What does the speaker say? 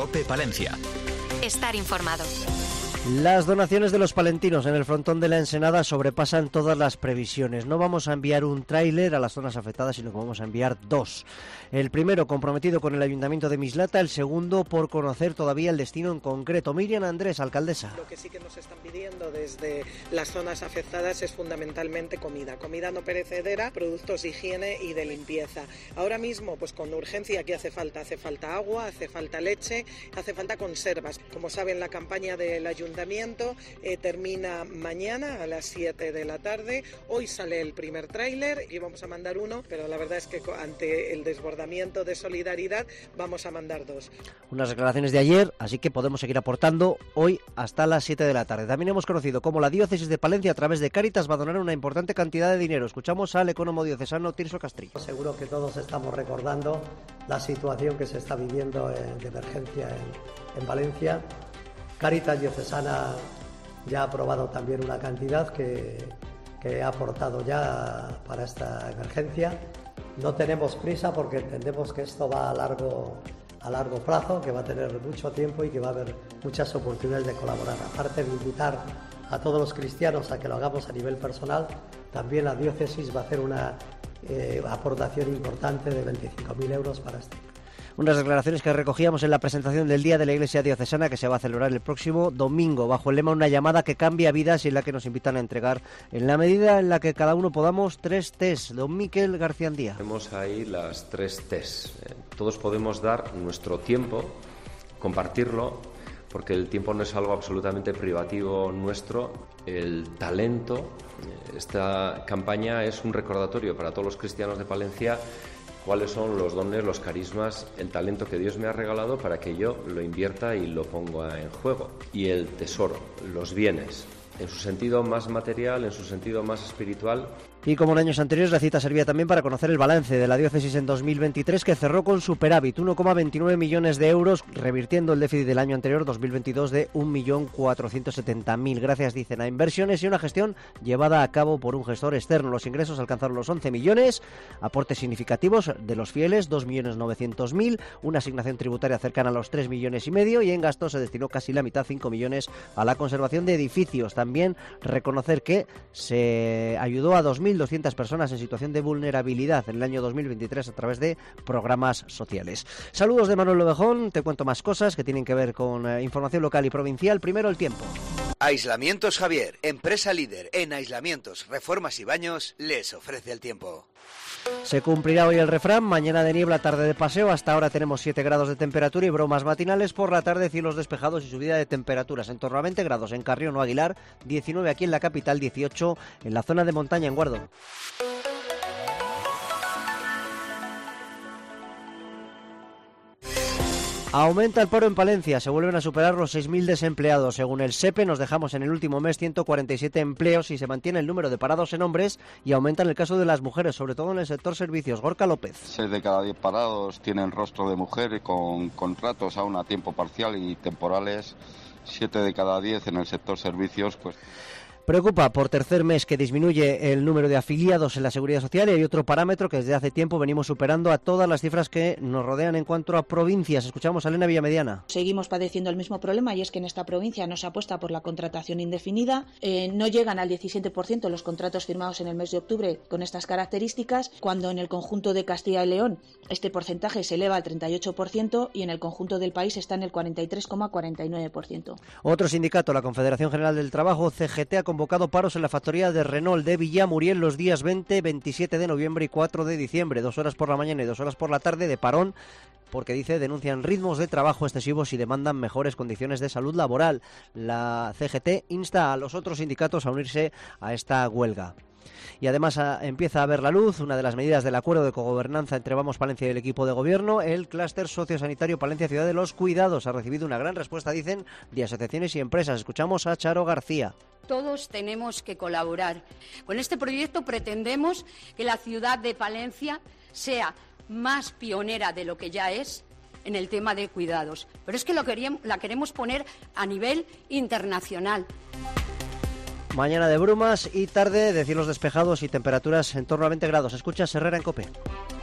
COPE Palencia. Estar informado. Las donaciones de los palentinos en el frontón de la Ensenada sobrepasan todas las previsiones. No vamos a enviar un tráiler a las zonas afectadas, sino que vamos a enviar dos. El primero comprometido con el Ayuntamiento de Mislata, el segundo por conocer todavía el destino en concreto. Miriam Andrés, alcaldesa. Lo que sí que nos están pidiendo desde las zonas afectadas es fundamentalmente comida no perecedera, productos de higiene y de limpieza. Ahora mismo, pues con urgencia, ¿qué hace falta? Hace falta agua, hace falta leche, hace falta conservas. Como saben, la campaña del Ayuntamiento termina mañana a las 7 de la tarde. Hoy sale el primer tráiler y vamos a mandar uno, pero la verdad es que ante el desbordamiento de solidaridad vamos a mandar dos. Unas declaraciones de ayer, así que podemos seguir aportando hoy hasta las 7 de la tarde. También hemos conocido cómo la diócesis de Palencia, a través de Cáritas, va a donar una importante cantidad de dinero. Escuchamos al ecónomo diocesano Tirso Castrillo. Seguro que todos estamos recordando la situación que se está viviendo de emergencia en Valencia. Cáritas Diocesana ya ha aprobado también una cantidad que ha aportado ya para esta emergencia. No tenemos prisa porque entendemos que esto va a largo plazo, que va a tener mucho tiempo y que va a haber muchas oportunidades de colaborar. Aparte de invitar a todos los cristianos a que lo hagamos a nivel personal, también la diócesis va a hacer una aportación importante de 25.000 euros para este. Unas declaraciones que recogíamos en la presentación del Día de la Iglesia Diocesana, que se va a celebrar el próximo domingo, bajo el lema Una llamada que cambia vidas, y en la que nos invitan a entregar, en la medida en la que cada uno podamos, 3 T's. Don Miquel García Andía. Tenemos ahí las 3 T's. Todos podemos dar nuestro tiempo, compartirlo, porque el tiempo no es algo absolutamente privativo nuestro. El talento, esta campaña es un recordatorio para todos los cristianos de Palencia cuáles son los dones, los carismas, el talento que Dios me ha regalado para que yo lo invierta y lo ponga en juego. Y el tesoro, los bienes, en su sentido más material, en su sentido más espiritual. Y como en años anteriores, la cita servía también para conocer el balance de la diócesis en 2023, que cerró con superávit, 1,29 millones de euros, revirtiendo el déficit del año anterior, 2022, de 1.470.000. Gracias, dicen, a inversiones y una gestión llevada a cabo por un gestor externo. Los ingresos alcanzaron los 11 millones, aportes significativos de los fieles, 2.900.000, una asignación tributaria cercana a los 3,5 millones, y en gastos se destinó casi la mitad, 5 millones, a la conservación de edificios. También reconocer que se ayudó a 2.200 personas en situación de vulnerabilidad en el año 2023 a través de programas sociales. Saludos de Manuel Lobejón, te cuento más cosas que tienen que ver con información local y provincial. Primero el tiempo. Aislamientos Javier, empresa líder en aislamientos, reformas y baños, les ofrece el tiempo. Se cumplirá hoy el refrán, mañana de niebla, tarde de paseo. Hasta ahora tenemos 7 grados de temperatura y bromas matinales. Por la tarde, cielos despejados y subida de temperaturas en torno a 20 grados en Carrión o Aguilar, 19 aquí en la capital, 18 en la zona de montaña en Guardo. Aumenta el paro en Palencia, se vuelven a superar los 6.000 desempleados. Según el SEPE, nos dejamos en el último mes 147 empleos y se mantiene el número de parados en hombres y aumenta en el caso de las mujeres, sobre todo en el sector servicios. Gorka López. 6 de cada 10 parados tienen rostro de mujer con contratos aún a tiempo parcial y temporales. 7 de cada 10 en el sector servicios, pues... Preocupa por tercer mes que disminuye el número de afiliados en la Seguridad Social, y hay otro parámetro que desde hace tiempo venimos superando a todas las cifras que nos rodean en cuanto a provincias. Escuchamos a Elena Villamediana. Seguimos padeciendo el mismo problema, y es que en esta provincia no se apuesta por la contratación indefinida. No llegan al 17% los contratos firmados en el mes de octubre con estas características, cuando en el conjunto de Castilla y León este porcentaje se eleva al 38% y en el conjunto del país está en el 43,49%. Otro sindicato, la Confederación General del Trabajo, CGT, ha convocado paros en la factoría de Renault de Villamuriel los días 20, 27 de noviembre y 4 de diciembre. 2 horas por la mañana y 2 horas por la tarde de parón, porque denuncian ritmos de trabajo excesivos y demandan mejores condiciones de salud laboral. La CGT insta a los otros sindicatos a unirse a esta huelga. Y además empieza a ver la luz una de las medidas del acuerdo de cogobernanza entre Vamos Palencia y el equipo de gobierno. El clúster sociosanitario Palencia Ciudad de los Cuidados ha recibido una gran respuesta, dicen, de asociaciones y empresas. Escuchamos a Charo García. Todos tenemos que colaborar. Con este proyecto pretendemos que la ciudad de Palencia sea más pionera de lo que ya es en el tema de cuidados. Pero es que la queremos poner a nivel internacional. Mañana de brumas y tarde de cielos despejados y temperaturas en torno a 20 grados. Escuchas Herrera en COPE.